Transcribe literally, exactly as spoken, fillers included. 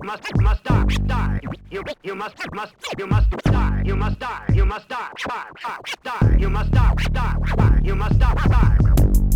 must must die die. You you must must you must die. You must die. You must die. Die die die. You must die die die. You must die die.